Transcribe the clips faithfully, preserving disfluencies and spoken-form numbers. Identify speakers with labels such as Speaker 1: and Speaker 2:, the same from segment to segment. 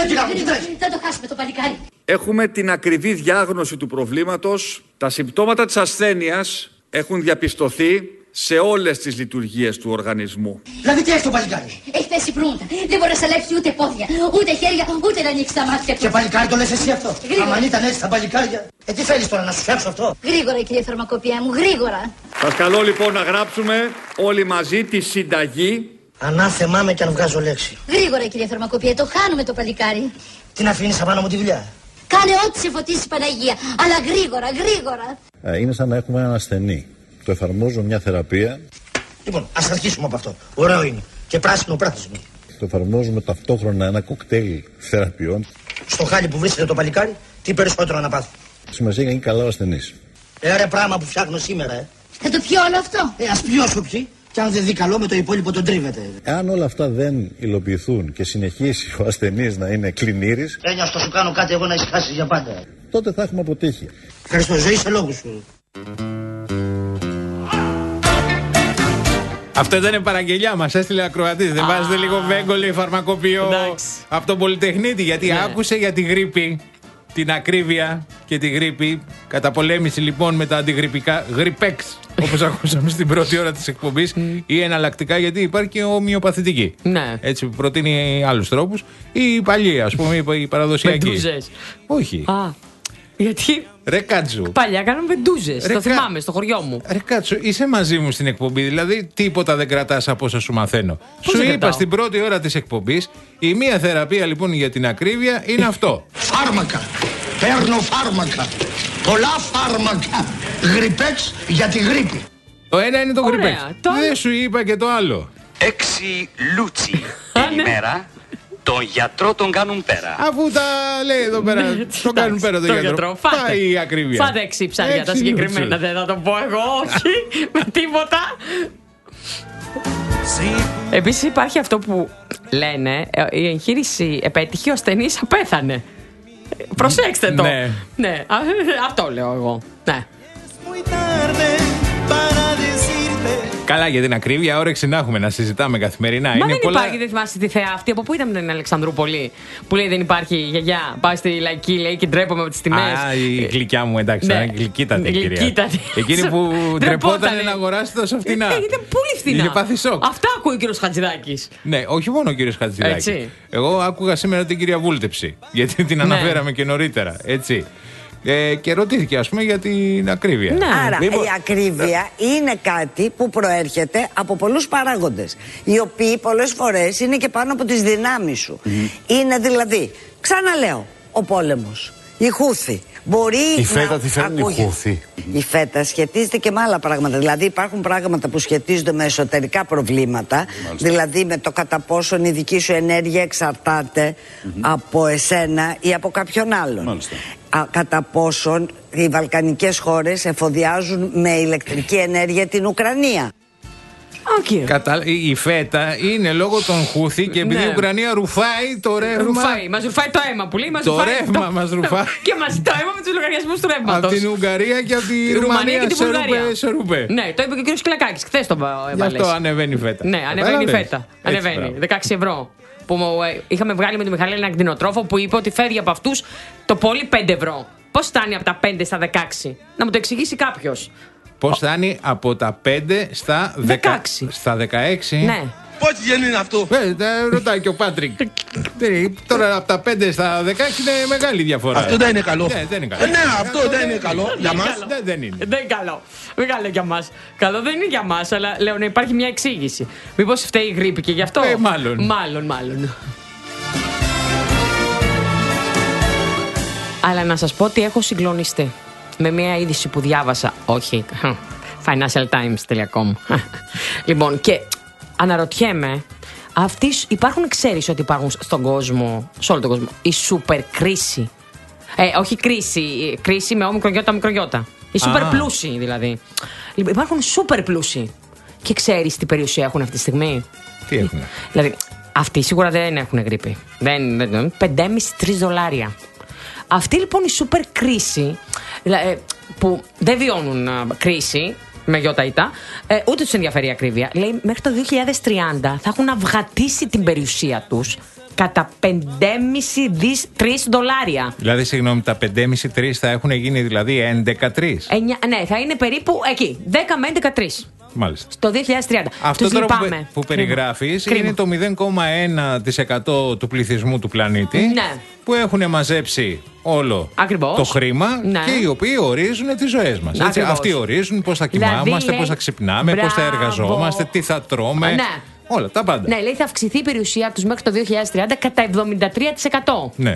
Speaker 1: ρε κυρά μου, τι τρέχει.
Speaker 2: Θα το χάσουμε το παλικάρι.
Speaker 3: Έχουμε την ακριβή διάγνωση του προβλήματος. Τα συμπτώματα της ασθένειας έχουν διαπιστωθεί σε όλες τις λειτουργίες του οργανισμού.
Speaker 1: Δηλαδή τι έχει το παλικάρι?
Speaker 2: Έχει πέσει προύντα. Δεν μπορεί να σαλέψει ούτε πόδια, ούτε χέρια, ούτε να ανοίξει τα μάτια του.
Speaker 1: Και παλικάρι το λες εσύ αυτό?
Speaker 2: Γρήγορα.
Speaker 1: Αν ήταν έτσι τα παλικάρια. Ε, τι θέλεις τώρα, να σου φτιάξω αυτό?
Speaker 2: Γρήγορα, κύριε φαρμακοποιέ μου, γρήγορα.
Speaker 3: Σας καλώ λοιπόν να γράψουμε όλοι μαζί τη συνταγή.
Speaker 1: Ανάθεμά με κι αν βγάζω λέξη.
Speaker 2: Γρήγορα, κύριε φαρμακοποιέ, το χάνουμε το παλικάρι.
Speaker 1: Τι να αφήνεις απάνω μου τη δουλειά?
Speaker 2: Κάνε ό,τι σε φωτίσει η Παναγία, αλλά γρήγορα, γρήγορα.
Speaker 4: Είναι σαν να έχουμε έναν ασθενή. Το εφαρμόζω μια θεραπεία.
Speaker 1: Λοιπόν, ας αρχίσουμε από αυτό. Ωραίο είναι. Και πράσινο πράσινο.
Speaker 4: Το εφαρμόζουμε ταυτόχρονα ένα κοκτέιλ θεραπείων.
Speaker 1: Στο χάλι που βρίσκεται το παλικάρι, τι περισσότερο να πάθει?
Speaker 4: Σημασία είναι καλά ο ασθενής.
Speaker 1: Ε, ρε πράγμα που φτιάχνω σήμερα, ε.
Speaker 2: Θα το πιω όλο αυτό.
Speaker 1: Ε, ας πιω σου πιει. Και αν δεν δει καλό με το υπόλοιπο τον τρίβεται.
Speaker 4: Εάν όλα αυτά δεν υλοποιηθούν και συνεχίσει ο ασθενής να είναι κλινήρης,
Speaker 1: Έννοια στο σου κάνω κάτι εγώ να ησυχάσεις για πάντα.
Speaker 4: τότε θα έχουμε αποτύχει.
Speaker 1: Ευχαριστώ, ζωή σε λόγους σου.
Speaker 5: Αυτό ήταν η παραγγελιά μας, έστειλε ακροατής. Δεν βάζετε λίγο βέγκολη φαρμακοποιό από τον Πολυτεχνίτη, γιατί ναι. άκουσε για τη γρίπη, την ακρίβεια και τη γρίπη. Καταπολέμηση λοιπόν με τα αντιγρυπικά γρυπέξ, όπως ακούσαμε στην πρώτη ώρα της εκπομπής, ή εναλλακτικά, γιατί υπάρχει και ομοιοπαθητική.
Speaker 6: Ναι.
Speaker 5: Έτσι προτείνει άλλους τρόπους. Ή η παλιή, ας πούμε, η παραδοσιακή.
Speaker 6: Βεντούζες.
Speaker 5: Όχι.
Speaker 6: Α, γιατί.
Speaker 5: Ρε Κάτσου.
Speaker 6: Παλιά κάναμε βεντούζες. Το
Speaker 5: κα...
Speaker 6: θυμάμαι, στο χωριό μου.
Speaker 5: Ρε Κάτσου, είσαι μαζί μου στην εκπομπή, δηλαδή τίποτα δεν κρατάς από όσα σου μαθαίνω.
Speaker 6: Πώς
Speaker 5: σου
Speaker 6: δεν
Speaker 5: είπα
Speaker 6: κρατάω?
Speaker 5: στην πρώτη ώρα της εκπομπής, η μία θεραπεία λοιπόν για την ακρίβεια είναι αυτό.
Speaker 1: Φάρμακα. Παίρνω φάρμακα. Πολλά φάρμακα. Γρυπέξ για τη γρίπη.
Speaker 5: Το ένα είναι το
Speaker 6: Ωραία,
Speaker 5: γρυπέξ.
Speaker 6: το άλλο-
Speaker 5: Δεν σου είπα και το άλλο.
Speaker 7: Έξι λούτσι την ημέρα, τον γιατρό τον κάνουν πέρα.
Speaker 5: Αφού τα λέει εδώ πέρα, το κάνουν πέρα τον
Speaker 6: Το
Speaker 5: γιατρό.
Speaker 6: γιατρό. Φάτε.
Speaker 5: Πάει η ακρίβεια.
Speaker 6: Φάτε έξι ψάρια τα
Speaker 5: Έξι
Speaker 6: συγκεκριμένα.
Speaker 5: λούτσους.
Speaker 6: Δεν θα το πω εγώ, όχι, με τίποτα. Επίσης υπάρχει αυτό που λένε, ε, η εγχείρηση επέτυχε, ο ασθενής απέθανε. Ε, Προσέξτε το.
Speaker 5: Ναι.
Speaker 6: Ναι, α, αυτό λέω εγώ. Ναι.
Speaker 5: Καλά, για την ακρίβεια, όρεξη να έχουμε να συζητάμε καθημερινά.
Speaker 6: Μα
Speaker 5: είναι
Speaker 6: δεν
Speaker 5: πολλά...
Speaker 6: υπάρχει, δεν θυμάσαι τη θεά αυτή. Από πού ήταν την Αλεξανδρούπολη που λέει δεν υπάρχει γιαγιά. Πάει στη λαϊκή, λέει και ντρέπομαι με τις τιμές.
Speaker 5: Α, η γλυκιά μου, εντάξει,
Speaker 6: Ναι.
Speaker 5: ναι. Γλυκύτατη κυρία.
Speaker 6: Γλυκύτατη.
Speaker 5: Εκείνη που
Speaker 6: Ντρεπότανε.
Speaker 5: ντρεπόταν να αγοράσει τόσο φτηνά.
Speaker 6: Ε, ήταν πολύ φθηνά.
Speaker 5: Είχε πάθει σοκ.
Speaker 6: Αυτά ακούει ο κύριος Χατζηδάκης.
Speaker 5: Ναι, όχι μόνο ο κύριος Χατζηδάκης.
Speaker 6: Έτσι.
Speaker 5: Εγώ άκουγα σήμερα την κυρία Βούλτεψη, γιατί την
Speaker 6: Ναι.
Speaker 5: αναφέραμε και νωρίτερα. Έτσι. Ε, και ρωτήθηκε, ας πούμε, για την ακρίβεια.
Speaker 6: Ναι.
Speaker 8: Άρα
Speaker 5: Μήπως-
Speaker 8: η ακρίβεια είναι κάτι που προέρχεται από πολλούς παράγοντες, οι οποίοι πολλές φορές είναι και πάνω από τις δυνάμεις σου. Είναι δηλαδή, ξαναλέω, ο πόλεμος, η Χούθη. Μπορεί
Speaker 9: Η φέτα
Speaker 8: να
Speaker 9: τη φέρνει η
Speaker 8: ακούγεται-
Speaker 9: Χούθη.
Speaker 8: Η φέτα σχετίζεται και με άλλα πράγματα. Δηλαδή υπάρχουν πράγματα που σχετίζονται με εσωτερικά προβλήματα. Δηλαδή με το κατά πόσον η δική σου ενέργεια εξαρτάται από εσένα ή από κάποιον άλλον.
Speaker 9: Μάλιστα.
Speaker 8: Α, κατά πόσον οι βαλκανικές χώρες εφοδιάζουν με ηλεκτρική ενέργεια την Ουκρανία.
Speaker 6: Okay.
Speaker 5: Κατά... Η φέτα είναι λόγω των Χούθη και επειδή
Speaker 6: Ναι.
Speaker 5: η Ουκρανία ρουφάει το ρεύμα.
Speaker 6: Ρουφάει, μας ρουφάει το αίμα που λέει. Μας
Speaker 5: Το
Speaker 6: ρουφάει
Speaker 5: ρεύμα μας ρουφάει.
Speaker 6: Και μαζί το αίμα με τους λογαριασμούς του ρεύματος.
Speaker 5: Από την Ουγγαρία και από τη
Speaker 6: Ρουμανία
Speaker 5: Ρουμανία
Speaker 6: και την
Speaker 5: σε
Speaker 6: Βουλγαρία.
Speaker 5: ρούπε, σε ρούπε.
Speaker 6: Ναι, το είπε και ο κύριος Κλακάκης. Χθες το
Speaker 5: Γι'
Speaker 6: έβαλες.
Speaker 5: αυτό ανεβαίνει η φέτα.
Speaker 6: Ναι, ανεβαίνει η
Speaker 5: Κατάλαβες?
Speaker 6: φέτα.
Speaker 5: Έτσι,
Speaker 6: Ανεβαίνει.
Speaker 5: μπράβο.
Speaker 6: δεκαέξι ευρώ. Που μου, ε, είχαμε βγάλει με τη Μιχαλή έναν κτηνοτρόφο που είπε ότι φεύγει από αυτούς το πολύ πέντε ευρώ. Πώς φτάνει από τα πέντε στα δεκαέξι? Να μου το εξηγήσει κάποιος.
Speaker 5: Πώς φτάνει από τα πέντε στα
Speaker 6: δεκαέξι.
Speaker 5: Στα δεκαέξι.
Speaker 6: Ναι.
Speaker 9: Πώς γίνει αυτό?
Speaker 5: Ε, τα ρωτάει και ο Πάτρικ. Ε, Τώρα από τα πέντε στα δεκαέξι είναι μεγάλη διαφορά.
Speaker 9: Αυτό δεν είναι καλό.
Speaker 5: Ναι, δεν είναι καλό.
Speaker 9: Ε, ναι, αυτό δεν είναι καλό για μας.
Speaker 5: Δεν, δεν είναι.
Speaker 6: Δεν είναι καλό. Δεν είναι καλό για μας. Καλό δεν είναι για μας, αλλά λέω να υπάρχει μια εξήγηση. Μήπως φταίει η γρίπη και γι' αυτό.
Speaker 5: Ε, μάλλον.
Speaker 6: Μάλλον, μάλλον. Αλλά να σας πω ότι έχω συγκλονιστεί με μια είδηση που διάβασα. Όχι. Financial Times τελεία com. Λοιπόν, και αναρωτιέμαι, αυτοί υπάρχουν, ξέρεις ότι υπάρχουν στον κόσμο, σε όλο τον κόσμο, η σούπερ κρίση. Ε, όχι κρίση, κρίση με όμικρογιώτα, μικρογιώτα. Οι σούπερ πλούσιοι δηλαδή. Λοιπόν, υπάρχουν σούπερ πλούσιοι. Και ξέρεις τι περιουσία έχουν αυτή τη στιγμή?
Speaker 5: Τι έχουν?
Speaker 6: Δηλαδή, αυτοί σίγουρα δεν έχουν γρίπη. Δεν, δεν, πέντε κόμμα πέντε τρία δολάρια. Αυτή λοιπόν η σούπερ κρίση, ε, που δεν βιώνουν α, κρίση με γιώτα ήττα, ε, ούτε τους ενδιαφέρει η ακρίβεια. Λέει μέχρι το δύο χιλιάδες τριάντα θα έχουν αυγατήσει την περιουσία τους κατά πέντε κόμμα πέντε δις τρία δολάρια.
Speaker 5: Δηλαδή, συγγνώμη, τα πέντε κόμμα πέντε τρία θα έχουν γίνει δηλαδή έντεκα τρία.
Speaker 6: Ναι, θα είναι περίπου εκεί, δέκα με έντεκα τρία.
Speaker 5: Μάλιστα.
Speaker 6: Στο δύο χιλιάδες τριάντα.
Speaker 5: Αυτό τώρα που, που περιγράφεις είναι το μηδέν κόμμα ένα τοις εκατό του πληθυσμού του πλανήτη,
Speaker 6: ναι, που
Speaker 5: έχουν μαζέψει όλο
Speaker 6: ακριβώς
Speaker 5: το χρήμα, ναι, και οι οποίοι ορίζουν τις ζωές μας. Έτσι, αυτοί ορίζουν πώς θα κοιμάμαστε, δηλαδή, πώς θα ξυπνάμε, μπράβο, πώς θα εργαζόμαστε, τι θα τρώμε. Ναι. Όλα τα πάντα.
Speaker 6: Ναι, λέει θα αυξηθεί η περιουσία τους μέχρι το δύο χιλιάδες τριάντα κατά εβδομήντα τρία τοις εκατό.
Speaker 5: Ναι.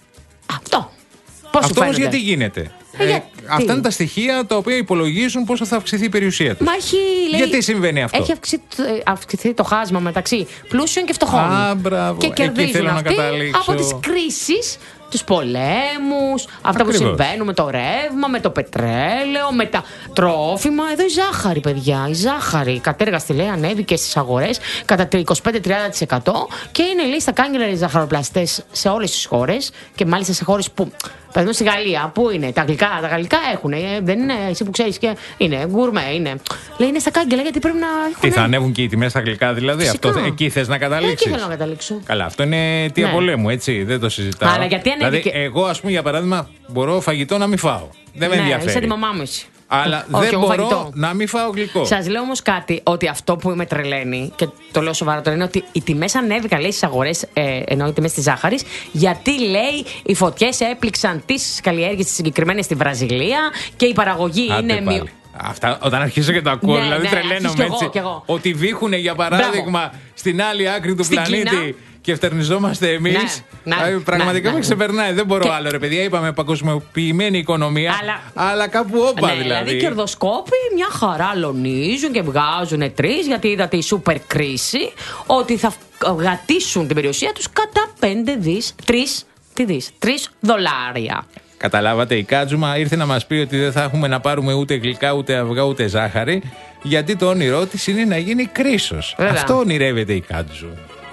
Speaker 6: Αυτό. Πώς
Speaker 5: Αυτό όμως γιατί γίνεται? Ε, ε, αυτά είναι τα στοιχεία τα οποία υπολογίζουν πόσο θα αυξηθεί η περιουσία τους.
Speaker 6: Μα έχει, λέει,
Speaker 5: γιατί συμβαίνει αυτό?
Speaker 6: Έχει αυξηθεί, αυξηθεί το χάσμα μεταξύ πλούσιων και φτωχών.
Speaker 5: Α, μπράβο.
Speaker 6: Και κερδίζουν αυτοί από τις κρίσεις, τους πολέμους, αυτά Ακριβώς. που συμβαίνουν με το ρεύμα, με το πετρέλαιο, με τα τρόφιμα. Εδώ η ζάχαρη, παιδιά. Η ζάχαρη κατέργαστη, λέει, ανέβηκε στις αγορές κατά είκοσι πέντε με τριάντα τοις εκατό και είναι, λέει, στα κάγκελα οι ζαχαροπλαστές σε όλες τις χώρες και μάλιστα σε χώρες που. Παραδείγματος στη Γαλλία, πού είναι, τα γαλλικά, τα γαλλικά έχουν, δεν είναι, εσύ που ξέρεις και είναι, γκουρμέ είναι. Λέει είναι στα κάγκελα γιατί πρέπει να έχουν.
Speaker 5: Τι θα ανέβουν και οι τιμές στα γαλλικά δηλαδή, αυτό, εκεί θες να καταλήξεις?
Speaker 6: Εκεί θέλω να καταλήξω.
Speaker 5: Καλά, αυτό είναι αιτία ναι. πολέμου, έτσι, δεν το συζητάω.
Speaker 6: Αλλά γιατί ανέβηκε.
Speaker 5: Δηλαδή, εγώ, ας πούμε, για παράδειγμα, μπορώ φαγητό να μην φάω. Δεν με
Speaker 6: ναι,
Speaker 5: ενδιαφέρει.
Speaker 6: Είσαι τη μαμά μου εσύ.
Speaker 5: Αλλά όχι, δεν μπορώ φαγητό. να μην φάω γλυκό.
Speaker 6: Σας λέω όμως κάτι, ότι αυτό που με τρελαίνει, και το λέω σοβαρά τώρα, είναι ότι οι τιμές ανέβηκαν, λέει, στις αγορές, ε, ενώ οι τιμές της ζάχαρης, γιατί, λέει, οι φωτιές έπληξαν τις καλλιέργειες τις συγκεκριμένες στη Βραζιλία και η παραγωγή Άντε είναι μειωμένη.
Speaker 5: Αυτά όταν αρχίζω και το ακούω, ναι, δηλαδή ναι, τρελαίνομαι έτσι.
Speaker 6: Και εγώ.
Speaker 5: Ότι βήχουν, για παράδειγμα, Μπράβο. στην άλλη άκρη του στην πλανήτη. Κίνα. Και φτερνιζόμαστε εμείς. Ναι, ναι, πραγματικά ναι, με ξεπερνάει. Δεν μπορώ και... άλλο, ρε παιδιά. Είπαμε παγκοσμιοποιημένη οικονομία. Αλλά, αλλά κάπου όπα
Speaker 6: ναι,
Speaker 5: δηλαδή.
Speaker 6: Δηλαδή, οι κερδοσκόποι μια χαρά αλωνίζουν και βγάζουν τρεις. Γιατί είδατε η σούπερ κρίση ότι θα γατήσουν την περιουσία τους κατά πέντε δις. τρεις, τι δις, τρεις δολάρια.
Speaker 5: Καταλάβατε, η Κάτζουμα ήρθε να μας πει ότι δεν θα έχουμε να πάρουμε ούτε γλυκά, ούτε αυγά, ούτε ζάχαρη. Γιατί το όνειρό της είναι να γίνει κρίσος. Βέβαια. Αυτό ονειρεύεται η Κάτζου.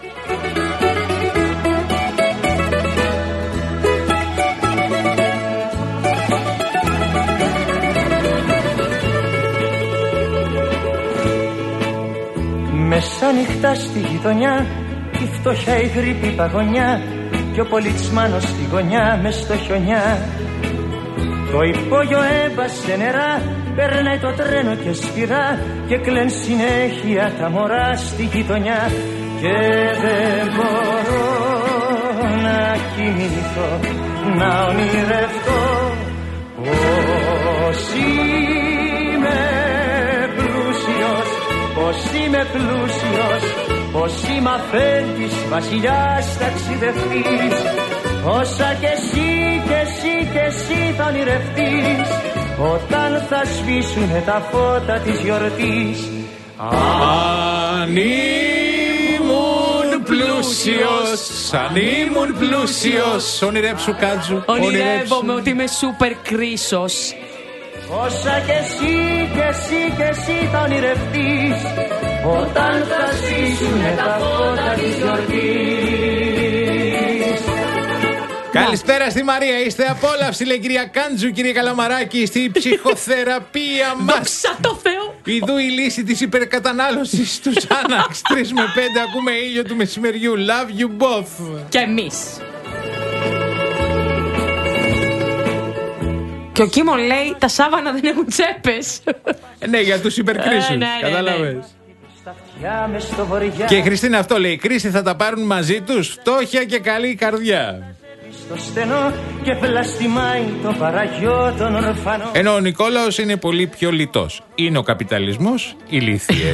Speaker 10: Μεσάνυχτα στη γειτονιά, η φτωχιά, η γρήπη, η παγωνιά και ο πολιτσμάνος στη γωνιά μες στο χιονιά. Το υπόγειο έμπασε νερά, περνάει το τρένο και σφυρά και κλαιν συνέχεια τα μωρά στη γειτονιά. Και δεν μπορώ να κοιμηθώ, να ονειρευτώ πως είμαι πλούσιος, πως είμαι πλούσιος, πως είμαι αφέντης, βασιλιάς, ταξιδευτής. Όσα κι εσύ κι εσύ κι εσύ θα ονειρευτείς όταν θα σβήσουνε τα φώτα της γιορτής.
Speaker 5: Αν ήμουν πλούσιος, αν ήμουν πλούσιος. Ονειρέψου, Κάτζου.
Speaker 6: Ονειρεύομαι ότι είμαι σούπερ κρίσος.
Speaker 10: Όσα κι εσύ κι εσύ κι εσύ θα ονειρευτείς όταν θα σβήσουνε τα φώτα της γιορτής.
Speaker 5: Καλησπέρα στη Μαρία, είστε απόλαυση, λέει κυρία Κάντζου, κύριε Καλαμαράκη, στη ψυχοθεραπεία μας.
Speaker 6: Δόξα τω Θεώ.
Speaker 5: Ιδού η λύση της υπερκατανάλωσης του Xanax. τρεις με πέντε ακούμε ήλιο του μεσημεριού. Love you both.
Speaker 6: Και εμείς. Και ο Κίμον λέει τα σάβανα δεν έχουν τσέπες.
Speaker 5: Ναι, για τους υπερκρίσους.
Speaker 6: Ε, ναι,
Speaker 5: κατάλαβες.
Speaker 6: ναι, ναι.
Speaker 5: Και η Χριστίνα αυτό λέει, η κρίση θα τα πάρουν μαζί τους, φτώχεια και καλή καρδιά.
Speaker 10: Στο στενό και πλαστιμάει το παραγιό των ορφανών.
Speaker 5: Ενώ ο Νικόλαος είναι πολύ πιο λιτός. Είναι ο καπιταλισμός ηλίθιε.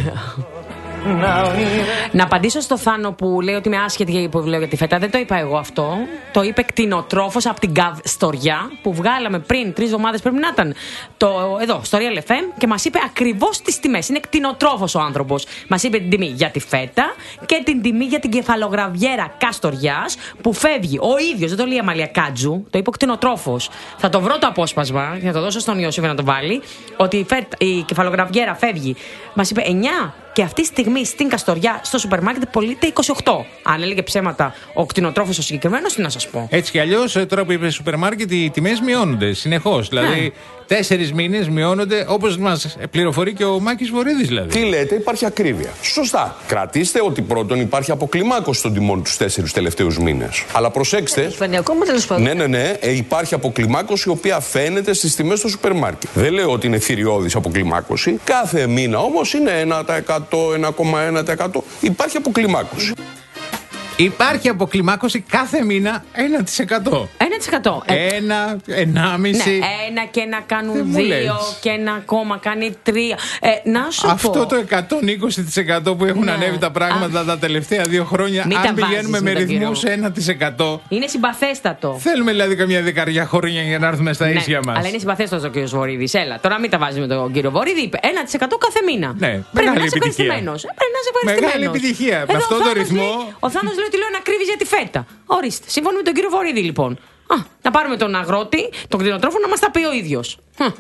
Speaker 6: Να απαντήσω στο Θάνο που λέει ότι είμαι άσχετη που λέω για τη φέτα. Δεν το είπα εγώ αυτό. Το είπε κτηνοτρόφος από την Γκαβ Στοριά που βγάλαμε πριν τρεις εβδομάδες. Πρέπει να ήταν το, εδώ στο Real εφ εμ και μας είπε ακριβώς τις τιμές. Είναι κτηνοτρόφος ο άνθρωπος. Μας είπε την τιμή για τη φέτα και την τιμή για την κεφαλογραβιέρα Καστοριάς που φεύγει ο ίδιος. Δεν το λέει η Αμαλία Κάτζου. Το είπε ο κτηνοτρόφος. Θα το βρω το απόσπασμα και θα το δώσω στον Ιωσήφ να το βάλει. Ότι η, φέτα, η κεφαλογραβιέρα φεύγει. Μας είπε εννιά και αυτή τη στιγμή στην Καστοριά, στο σούπερ μάρκετ, πωλείται είκοσι οκτώ. Αν έλεγε ψέματα ο κτηνοτρόφος ο συγκεκριμένος, τι να σας πω.
Speaker 5: Έτσι κι αλλιώς, τώρα που είπε σούπερ μάρκετ, οι τιμές μειώνονται συνεχώς. Δηλαδή, ναι. Τέσσερις μήνες μειώνονται, όπως μας πληροφορεί και ο Μάκης Βορίδης, δηλαδή.
Speaker 11: Τι λέτε, υπάρχει ακρίβεια. Σωστά. Κρατήστε ότι πρώτον υπάρχει αποκλιμάκωση των τιμών τους τέσσερις τελευταίους μήνες. Αλλά προσέξτε.
Speaker 12: Έχει φανεί ακόμα, τέλος πάντων.
Speaker 11: Ναι, ναι, ναι. Ε, υπάρχει αποκλιμάκωση η οποία φαίνεται στις τιμές στο σούπερ μάρκετ. Δεν λέω ότι είναι θηριώδης αποκλιμάκωση. Κάθε μήνα όμως είναι ένα τοις εκατό, ένα κόμμα ένα τοις εκατό. Υπάρχει αποκλιμάκωση.
Speaker 5: Υπάρχει αποκλιμάκωση κάθε μήνα ένα τοις εκατό.
Speaker 6: ένα τοις εκατό.
Speaker 5: Ένα, ενάμιση.
Speaker 6: Ναι, ένα και να κάνουν δύο και ένα ακόμα κάνει τρία. Ε, να σου
Speaker 5: Αυτό
Speaker 6: πω.
Speaker 5: το εκατόν είκοσι τοις εκατό που έχουν
Speaker 6: ναι.
Speaker 5: ανέβει τα πράγματα Α. τα τελευταία δύο χρόνια,
Speaker 6: Μην
Speaker 5: αν πηγαίνουμε με, με ρυθμούς ένα τοις εκατό.
Speaker 6: Είναι συμπαθέστατο.
Speaker 5: Θέλουμε δηλαδή καμιά δεκαριά χρόνια για να έρθουμε στα ναι, ίσια μας.
Speaker 6: Αλλά είναι συμπαθέστατο ο κύριος Βορίδης. Έλα, τώρα μην τα βάζει με τον κύριο Βορίδη. Είπε ένα τοις εκατό κάθε μήνα.
Speaker 5: Ναι,
Speaker 6: πρέπει να
Speaker 5: είσαι
Speaker 6: ευχαριστημένος. Πρέπει να είσαι ευχαριστημένος.
Speaker 5: Μεγάλη επιτυχία. Με αυτόν τον ρυθμό.
Speaker 6: Ο Θάνος λέει ότι λέω να κρύβει για τη φέτα. Ορίστε. Συμφωνούμε με τον κύριο Βορίδη λοιπόν. Α, να πάρουμε τον αγρότη, τον κτηνοτρόφο, να μας τα πει ο ίδιος.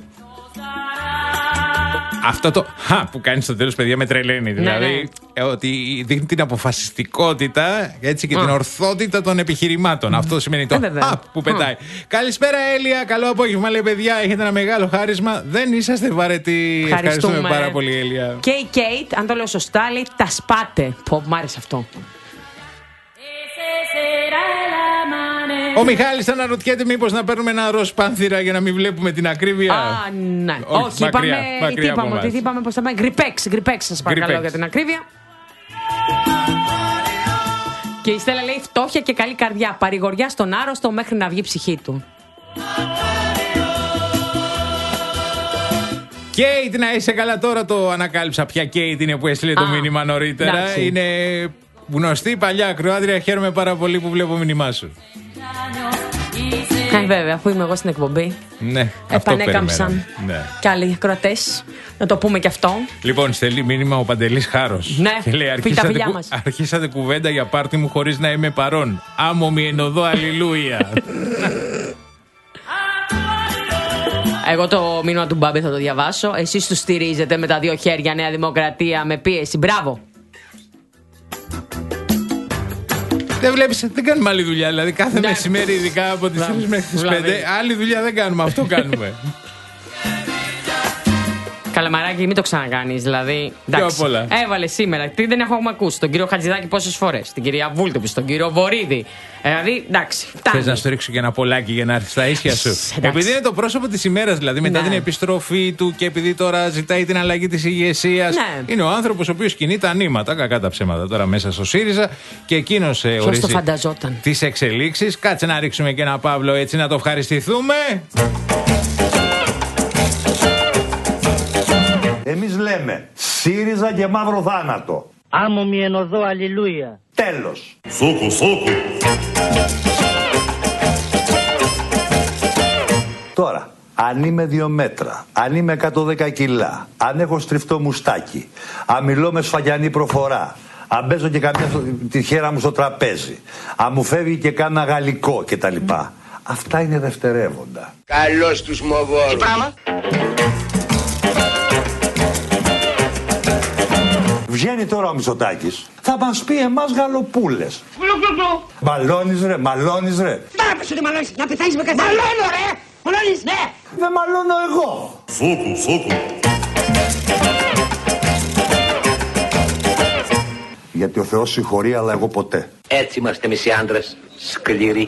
Speaker 5: Αυτό το χα που κάνει στο τέλος, παιδιά, με τρελαίνει. Δηλαδή, ναι, ναι. ότι δείχνει την αποφασιστικότητα, έτσι, και Α. την ορθότητα των επιχειρημάτων. Mm. Αυτό σημαίνει το ε, χα που πετάει. Mm. Καλησπέρα, Έλια. Καλό απόγευμα, λέει, παιδιά. Έχετε ένα μεγάλο χάρισμα. Δεν είσαστε βαρετοί. Ευχαριστούμε πάρα πολύ, Έλια.
Speaker 6: Και η Κέιτ, αν το λέω σωστά, λέει τα σπάτε. Πω, μ' άρεσε αυτό.
Speaker 5: Ο Μιχάλης αναρωτιέται μήπως να παίρνουμε ένα ροζ πάνθυρα για να μην βλέπουμε την ακρίβεια.
Speaker 6: Α, ναι.
Speaker 5: Όχι,
Speaker 6: Όχι,
Speaker 5: μακριά,
Speaker 6: είπαμε,
Speaker 5: μακριά
Speaker 6: τι είπαμε, τι είπαμε, πώς θα πάμε. Γκριπέξ, γκριπέξ σας παρακαλώ
Speaker 5: Γκριπέξ.
Speaker 6: για την ακρίβεια. Και η Στέλλα λέει φτώχεια και καλή καρδιά. Παρηγοριά στον άρρωστο μέχρι να βγει η ψυχή του.
Speaker 5: Κέιτ, να είσαι καλά, τώρα το ανακάλυψα. Ποια Κέιτ είναι που έστειλε το μήνυμα νωρίτερα. Εντάξει. Είναι γνωστή παλιά ακροάτρια. Χαίρομαι πάρα πολύ που βλέπω μήνυμά σου.
Speaker 6: Ε, βέβαια, αφού είμαι εγώ στην εκπομπή.
Speaker 5: Ναι,
Speaker 6: επανέκαμψαν
Speaker 5: ναι.
Speaker 6: και άλλοι ακροατές. Να το πούμε και αυτό.
Speaker 5: Λοιπόν, στέλνει μήνυμα ο Παντελής Χάρος.
Speaker 6: Ναι,
Speaker 5: και λέει, αρχίσατε, κου... αρχίσατε κουβέντα για πάρτι μου χωρίς να είμαι παρόν. Άμμο μη ενωδώ, αλληλούια.
Speaker 6: Εγώ το μήνυμα του Μπάμπη θα το διαβάσω. Εσείς του στηρίζετε με τα δύο χέρια, Νέα Δημοκρατία, με πίεση. Μπράβο.
Speaker 5: Δεν βλέπεις, δεν κάνουμε άλλη δουλειά. Δηλαδή κάθε ναι. μεσημέρι, ειδικά από τις τρεις μέχρι τις πέντε, άλλη δουλειά δεν κάνουμε. Αυτό κάνουμε.
Speaker 6: Καλαμαράκι, μην το ξανακάνεις. Δηλαδή. Εντάξει. Έβαλε σήμερα. Τι δεν έχω ακούσει. Τον κύριο Χατζηδάκη πόσες φορές. Την κυρία Βούλτεψη, τον κύριο Βορίδη. Δηλαδή, εντάξει.
Speaker 5: Θες να σου ρίξω και ένα πολλάκι για να έρθει στα ίσια σου.
Speaker 6: Εντάξει.
Speaker 5: Επειδή είναι το πρόσωπο της ημέρας, δηλαδή μετά ναι. την επιστροφή του και επειδή τώρα ζητάει την αλλαγή της ηγεσίας. Ναι. Είναι ο άνθρωπος ο οποίος κινεί τα νήματα, κακά τα ψέματα τώρα μέσα στο ΣΥΡΙΖΑ. Και εκείνος ορίζει τις εξελίξεις. Κάτσε να ρίξουμε και ένα Παύλο έτσι να το ευχαριστηθούμε.
Speaker 13: Εμείς λέμε ΣΥΡΙΖΑ και μαύρο θάνατο.
Speaker 10: Άμμο μη ενωδώ, αλληλούια.
Speaker 13: Τέλος.
Speaker 14: Σούκου, σούκου.
Speaker 13: Τώρα, αν είμαι δύο μέτρα, αν είμαι εκατόν δέκα κιλά, αν έχω στριφτό μουστάκι, αν μιλώ με σφαγιανή προφορά, αν παίζω και καμιά τη χέρα μου στο τραπέζι, αν μου φεύγει και κάνα γαλλικό κτλ. Αυτά είναι δευτερεύοντα.
Speaker 15: Καλώς τους μοβόρους. Τι πράγμα?
Speaker 13: Βγαίνει τώρα ο Μητσοτάκης, θα μας πει εμάς γαλοπούλες. Μαλώνεις ρε, μαλώνεις ρε.
Speaker 15: Τώρα πες ότι μαλώνεις, να πεθάνεις με καθένα. Μαλώνω ρε, μαλώνεις, ναι.
Speaker 13: Δεν μαλώνω εγώ.
Speaker 14: Σούκου, σούκου.
Speaker 13: Γιατί ο Θεός συγχωρεί, αλλά εγώ ποτέ.
Speaker 15: Έτσι είμαστε εμείς οι άντρες, σκληροί.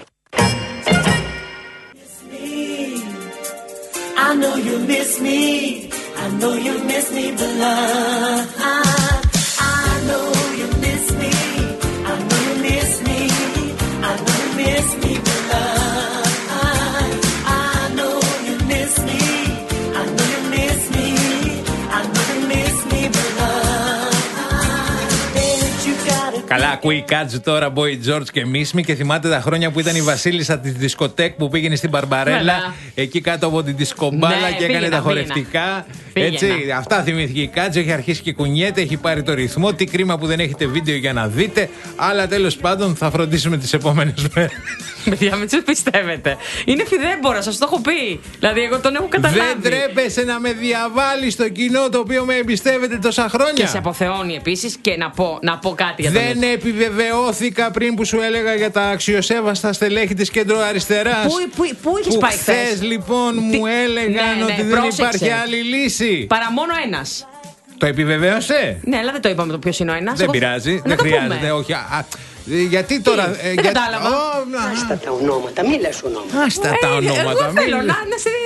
Speaker 16: I know you miss me, I know you miss me, but love, I, I know you miss me, I know you miss me, I know you miss me, but love, I, I know you miss me, I know you miss me, I know you miss me, but love, I bet you got a
Speaker 5: Καλά, ακούει Κάτζου τώρα, Boy George και Μίσμη και θυμάται τα χρόνια που ήταν η βασίλισσα τη δισκοτέκ που πήγαινε στην Μπαρμπαρέλα. Λέλα. Εκεί κάτω από την δισκομπάλα, ναι, και έκανε τα χορευτικά. Πήγαινα. Έτσι, αυτά θυμήθηκε η Κάτζου. Έχει αρχίσει και κουνιέται, έχει πάρει το ρυθμό. Τι κρίμα που δεν έχετε βίντεο για να δείτε. Αλλά τέλος πάντων θα φροντίσουμε τις επόμενες μέρες.
Speaker 6: Παιδιά, μην του πιστεύετε. Είναι φιδέμπορα, σας το έχω πει. Δηλαδή, εγώ τον έχω καταλάβει.
Speaker 5: Δεν τρέπεσαι να με διαβάλει στο κοινό το οποίο με εμπιστεύεται τόσα χρόνια.
Speaker 6: Και σε αποθεώνει επίσης και να πω, να πω κάτι για τον
Speaker 5: Δεν έτσι. Επιβεβαιώθηκα πριν που σου έλεγα για τα αξιοσέβαστα στελέχη της κέντρο αριστεράς.
Speaker 6: Πού, πού, πού έχεις πάει χθες?
Speaker 5: Χθες λοιπόν Τι... μου έλεγαν ναι, ότι ναι, δεν πρόσεξε. Υπάρχει άλλη λύση.
Speaker 6: Παρά μόνο ένας.
Speaker 5: Το επιβεβαίωσε?
Speaker 6: Ναι, αλλά δεν το είπαμε το ποιος είναι ο ένας.
Speaker 5: Δεν πειράζει, δεν χρειάζεται, όχι. Α, γιατί τώρα.
Speaker 6: Τι, ε, δεν για... κατάλαβα.
Speaker 15: Oh, άστα τα ονόματα, μη λες ονόματα.
Speaker 5: Άστα τα ονόματα.
Speaker 6: Εγώ θέλω να, να, σε,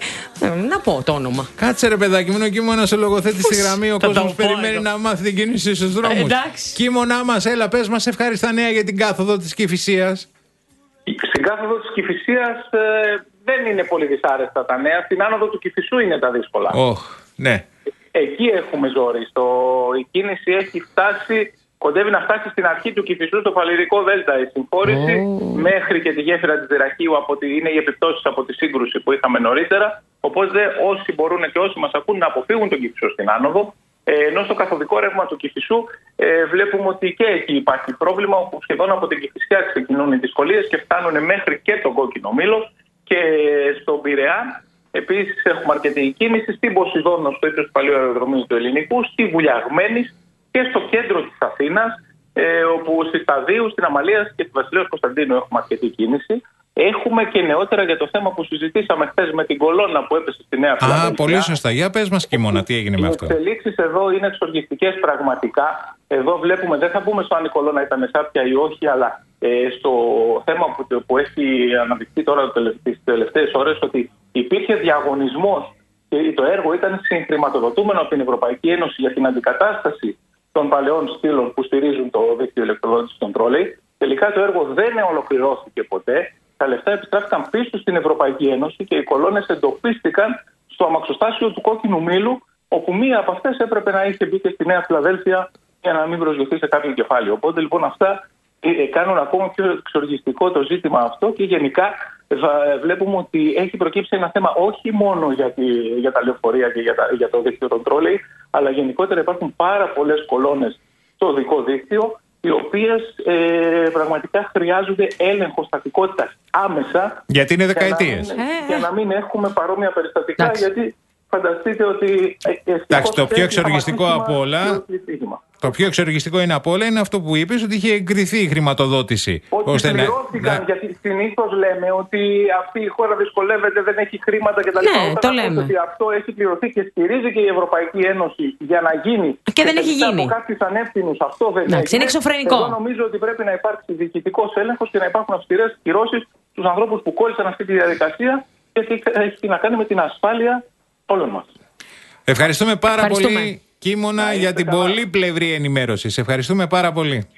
Speaker 6: να πω το όνομα.
Speaker 5: Κάτσε ρε παιδάκι μου, Κίμωνα σε λογοθέτη στη γραμμή. Ο κόσμος περιμένει να μάθει την κίνηση στους δρόμους. Κίμωνά μας, έλα, πες μας ευχάριστα νέα για την κάθοδο της Κηφισίας.
Speaker 12: Στην κάθοδο της Κηφισίας ε, δεν είναι πολύ δυσάρεστα τα νέα. Στην άνοδο του Κηφισού είναι τα δύσκολα.
Speaker 5: Oh, ναι.
Speaker 12: Εκεί έχουμε ζόρι. Στο... Η κίνηση έχει φτάσει, κοντεύει να φτάσει στην αρχή του Κηφισού, στο Φαλυρικό Δέλτα. Η συμφόρηση oh. μέχρι και τη γέφυρα της Δεραχείου από τη... είναι οι επιπτώσεις από τη σύγκρουση που είχαμε νωρίτερα. Οπότε όσοι μπορούν και όσοι μας ακούν να αποφύγουν τον Κηφισό στην άνοδο. Ε, ενώ στο καθοδικό ρεύμα του Κηφισού ε, βλέπουμε ότι και εκεί υπάρχει πρόβλημα, όπου σχεδόν από την Κηφισιά ξεκινούν οι δυσκολίες και φτάνουν μέχρι και τον Κόκκινο Μήλο. Και στον Πειραιά επίσης έχουμε αρκετή κίνηση στην Ποσειδόνο, στο ύψος του παλιού αεροδρομίου του Ελληνικού, στη Βουλιαγμένης και στο κέντρο της Αθήνας, ε, όπου στη Σταδίου, στην Αμαλίας και στη Βασιλέως Κωνσταντίνου έχουμε αρκετή κίνηση. Έχουμε και νεότερα για το θέμα που συζητήσαμε χθες με την κολόνα που έπεσε στη Νέα Φιλαδέλφια.
Speaker 5: Α, πολύ σωστά. Για πες μας, Κίμωνα, τι έγινε με αυτό.
Speaker 12: Οι εξελίξεις εδώ είναι εξοργιστικές πραγματικά. Εδώ βλέπουμε, δεν θα πούμε στο αν η κολόνα ήταν σάπια ή όχι, αλλά ε, στο θέμα που, που έχει αναδειχθεί τώρα τις τελευταίες ώρες, ότι υπήρχε διαγωνισμός και το έργο ήταν συγχρηματοδοτούμενο από την Ευρωπαϊκή Ένωση για την αντικατάσταση των παλαιών στήλων που στηρίζουν το δίκτυο ηλεκτροδότησης των τρόλεϊ. Τελικά το έργο δεν ολοκληρώθηκε ποτέ. Τα λεφτά επιστράφηκαν πίσω στην Ευρωπαϊκή Ένωση και οι κολόνες εντοπίστηκαν στο αμαξοστάσιο του Κόκκινου Μήλου, όπου μία από αυτές έπρεπε να είχε μπει και στη Νέα Φιλαδέλφια για να μην προσγειωθεί σε κάποιο κεφάλαιο. Οπότε λοιπόν αυτά κάνουν ακόμα πιο εξοργιστικό το ζήτημα αυτό και γενικά βλέπουμε ότι έχει προκύψει ένα θέμα όχι μόνο για, τη, για τα λεωφορεία και για, τα, για το δίκτυο των τρόλεϊ, αλλά γενικότερα υπάρχουν πάρα πολλές κολόνες στο οδικό δίκτυο, οι οποίες ε, πραγματικά χρειάζονται έλεγχο στατικότητας άμεσα.
Speaker 5: Γιατί είναι δεκαετίες.
Speaker 12: Για να μην, ε, για να μην έχουμε παρόμοια περιστατικά, εντάξει. Γιατί φανταστείτε ότι...
Speaker 5: Εντάξει, το πιο εξοργιστικό από όλα... Το πιο εξοργιστικό είναι από όλα είναι αυτό που είπες, ότι είχε εγκριθεί η χρηματοδότηση.
Speaker 12: Ότι ώστε πληρώθηκαν, να... γιατί συνήθως λέμε ότι αυτή η χώρα δυσκολεύεται, δεν έχει χρήματα κτλ.
Speaker 6: Ναι, το λέμε.
Speaker 12: Ότι αυτό έχει πληρωθεί και στηρίζει και η Ευρωπαϊκή Ένωση για να γίνει.
Speaker 6: Και, και δεν έχει γίνει.
Speaker 12: Από κάποιους ανεύθυνους αυτό δεν
Speaker 6: έχει. Είναι εξωφρενικό.
Speaker 12: Εγώ νομίζω ότι πρέπει να υπάρξει διοικητικός έλεγχος και να υπάρχουν αυστηρές κυρώσεις στους ανθρώπους που κόλλησαν αυτή τη διαδικασία, γιατί έχει να κάνει με την ασφάλεια όλων μας.
Speaker 5: Ευχαριστούμε πάρα Ευχαριστούμε. πολύ. Κίμωνα, για την καλά. πολύπλευρη ενημέρωση. Σε ευχαριστούμε πάρα πολύ.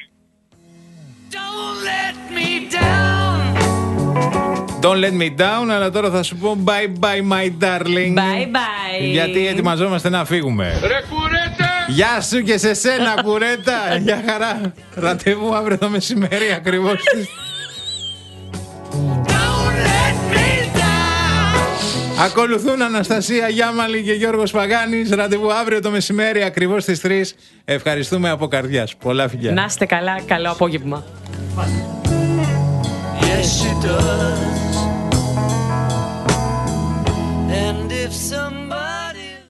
Speaker 5: Don't let me down. Don't let me down, αλλά τώρα θα σου πω bye bye my darling.
Speaker 6: Bye bye.
Speaker 5: Γιατί ετοιμαζόμαστε να φύγουμε.
Speaker 9: Ρε κουρέτα!
Speaker 5: Γεια σου και σε σένα κουρέτα. Γεια χαρά. Ραντεβού αύριο το μεσημέρι ακριβώς. Ακολουθούν Αναστασία Γιάμαλη και Γιώργος Παγάνης. Ραντεβού αύριο το μεσημέρι ακριβώς στις τρεις. Ευχαριστούμε από καρδιάς. Πολλά φιλιά.
Speaker 6: Να είστε καλά. Καλό απόγευμα.
Speaker 16: Yes, she does.